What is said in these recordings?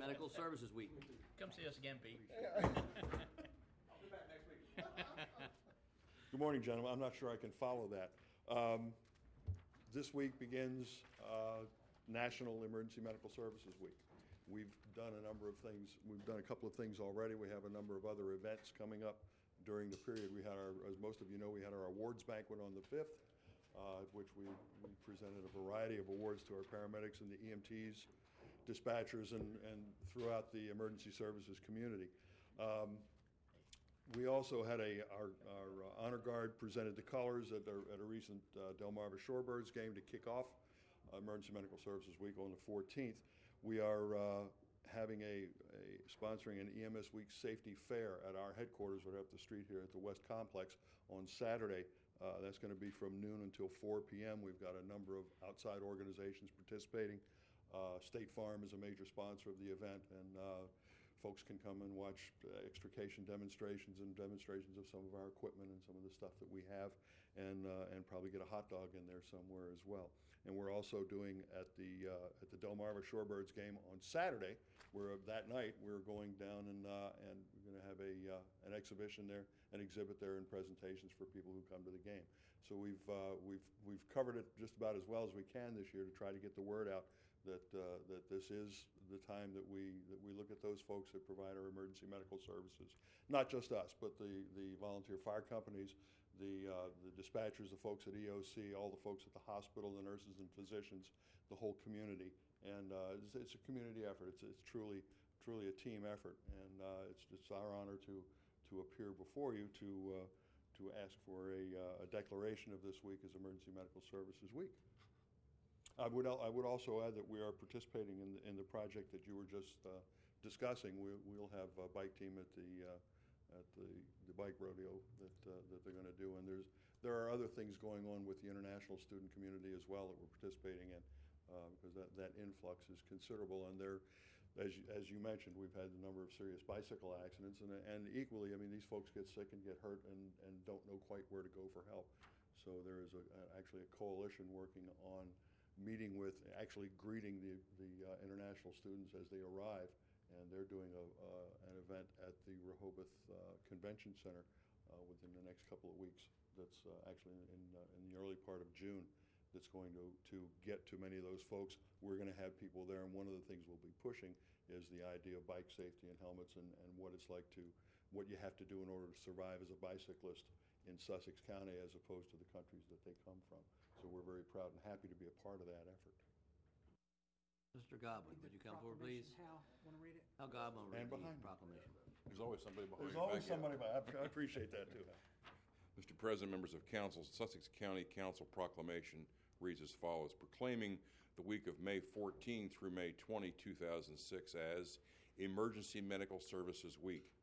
Medical Services Week. Come see us again, Pete. Good morning, gentlemen. I'm not sure I can follow that. This week begins National Emergency Medical Services Week. We've done a number of things. We've done a couple of things already. We have a number of other events coming up during the period. We had our, as most of you know, we had our awards banquet on the 5th, which we presented a variety of awards to our paramedics and the EMTs, dispatchers, and throughout the emergency services community. We also had our honor guard presented the colors at a recent Delmarva Shorebirds game to kick off Emergency Medical Services Week on the 14th. We are sponsoring an EMS Week Safety Fair at our headquarters right up the street here at the West Complex on Saturday. That's going to be from noon until 4 p.m. We've got a number of outside organizations participating. State Farm is a major sponsor of the event, and folks can come and watch extrication demonstrations and demonstrations of some of our equipment and some of the stuff that we have, and probably get a hot dog in there somewhere as well. And we're also doing at the Delmarva Shorebirds game on Saturday, where that night we're going down and we're going to have an exhibition there, an exhibit there, and presentations for people who come to the game. So we've covered it just about as well as we can this year to try to get the word out that this is the time that we look at those folks that provide our emergency medical services. Not just us, but the volunteer fire companies, the dispatchers, the folks at EOC, all the folks at the hospital, the nurses and physicians, the whole community. And it's a community effort. It's truly a team effort, and it's our honor to appear before you to ask for a declaration of this week as Emergency Medical Services Week. I would also add that we are participating in the project that you were just discussing. We'll have a bike team at the bike rodeo that they're going to do, and there are other things going on with the international student community as well that we're participating in, because that influx is considerable. And there, as you mentioned, we've had a number of serious bicycle accidents, and equally, I mean, these folks get sick and get hurt and don't know quite where to go for help. So there is actually a coalition working on meeting with, actually greeting the international students as they arrive, and they're doing an event at the Rehoboth Convention Center within the next couple of weeks. That's actually in the early part of June. That's going to get to many of those folks. We're going to have people there, and one of the things we'll be pushing is the idea of bike safety and helmets, and what it's like what you have to do in order to survive as a bicyclist in Sussex County as opposed to the countries that they come from. So we're very proud and happy to be a part of that effort. Mr. Godwin, would you come forward, please? Hal, want to read it? Hal Godwin will read the behind me. proclamation. There's always somebody behind There's you. always Thank you. somebody behind. I appreciate that too. Mr. President, members of council, Sussex County Council proclamation reads as follows: proclaiming the week of May 14 through May 20, 2006 as Emergency Medical Services Week.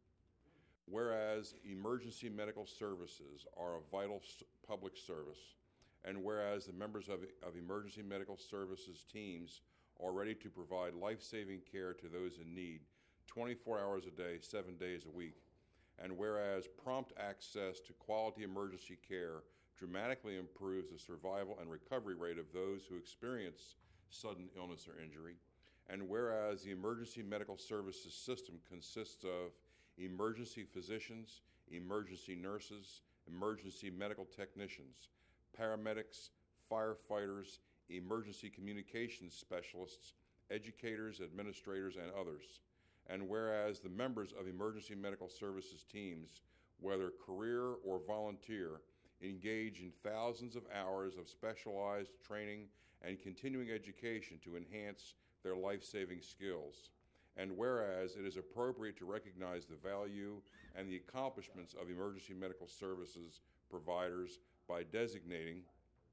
Whereas emergency medical services are a vital public service, and whereas the members of emergency medical services teams are ready to provide life-saving care to those in need 24 hours a day, 7 days a week, and whereas prompt access to quality emergency care dramatically improves the survival and recovery rate of those who experience sudden illness or injury, and whereas the emergency medical services system consists of emergency physicians, emergency nurses, emergency medical technicians, paramedics, firefighters, emergency communications specialists, educators, administrators, and others. And whereas the members of emergency medical services teams, whether career or volunteer, engage in thousands of hours of specialized training and continuing education to enhance their life-saving skills. And whereas it is appropriate to recognize the value and the accomplishments of emergency medical services providers by designating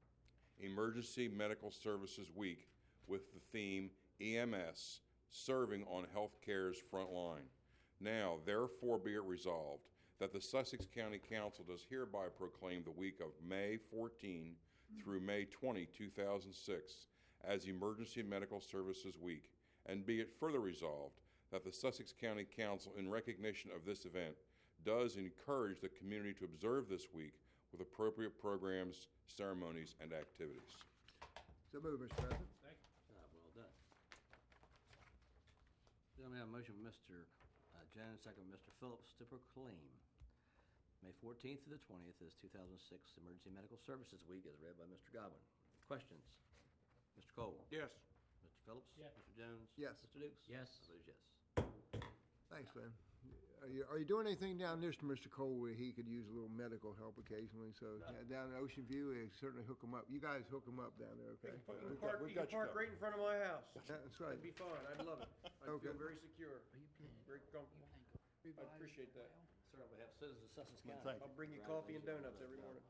Emergency Medical Services Week with the theme EMS, serving on healthcare's front line. Now, therefore, be it resolved that the Sussex County Council does hereby proclaim the week of May 14 through May 20, 2006 as Emergency Medical Services Week, and be it further resolved that the Sussex County Council, in recognition of this event, does encourage the community to observe this week with appropriate programs, ceremonies, and activities. So move, Mr. President. Job well done. Gentlemen, have a motion from Mr. Jones, second from Mr. Phillips to proclaim May 14th to the 20th is 2006 Emergency Medical Services Week, as read by Mr. Godwin. Questions? Mr. Cole? Yes. Mr. Phillips? Yes. Mr. Jones? Yes. Mr. Dukes? Yes. I vote yes. Thanks, man. Are you doing anything down this to Mr. Cole where he could use a little medical help occasionally? So down in Ocean View, certainly hook him up. You guys hook him up down there, okay? We've got you Park covered. right in front of my house. That's right. That'd be fun. I'd love it. I'd Okay. feel very secure, very comfortable. I appreciate that. Sir, on behalf of citizens of Sussex County. Thank I'll bring you coffee and donuts every morning.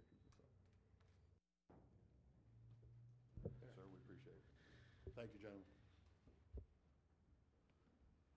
Sir, we appreciate it. Thank you, gentlemen.